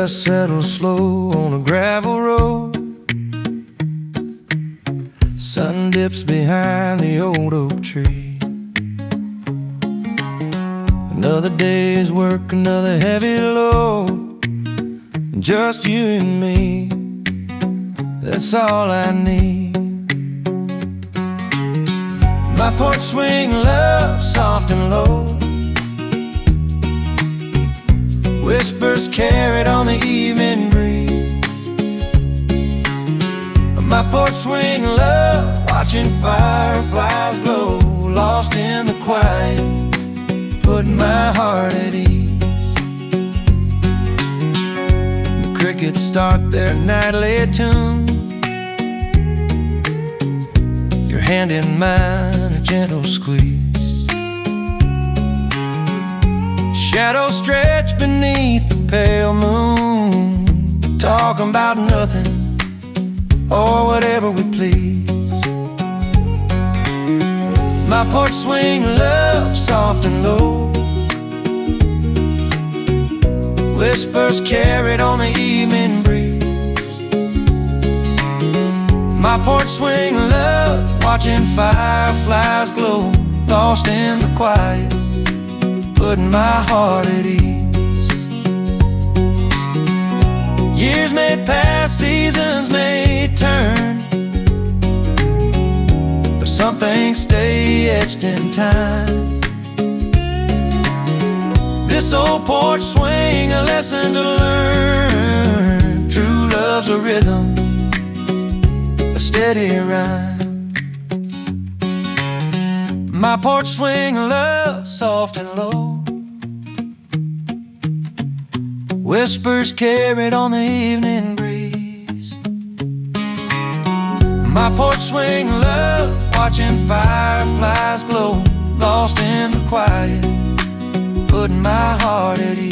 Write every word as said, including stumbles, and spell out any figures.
Dust settles slow on a gravel road. Sun dips behind the old oak tree. Another day's work, another heavy load. Just you and me, that's all I need. My porch swing, love, soft and low. Whispers carried on the evening breeze. My porch swing, love, watching fireflies glow. Lost in the quiet, putting my heart at ease. The crickets start their nightly tune. Your hand in mine, a gentle squeeze. Shadows stretch beneath the pale moon, talking about nothing or whatever we please. My porch swing, love, soft and low. Whispers carried on the evening breeze. My porch swing, love, watching fireflies glow. Lost in the quiet, putting my heart at ease. Years may pass, seasons may turn, but some things stay etched in time. This old porch swing, a lesson to learn. True love's a rhythm, a steady rhyme. My porch swing, love, soft and low. Whispers carried on the evening breeze. My porch swing, love, watching fireflies glow. Lost in the quiet, putting my heart at ease.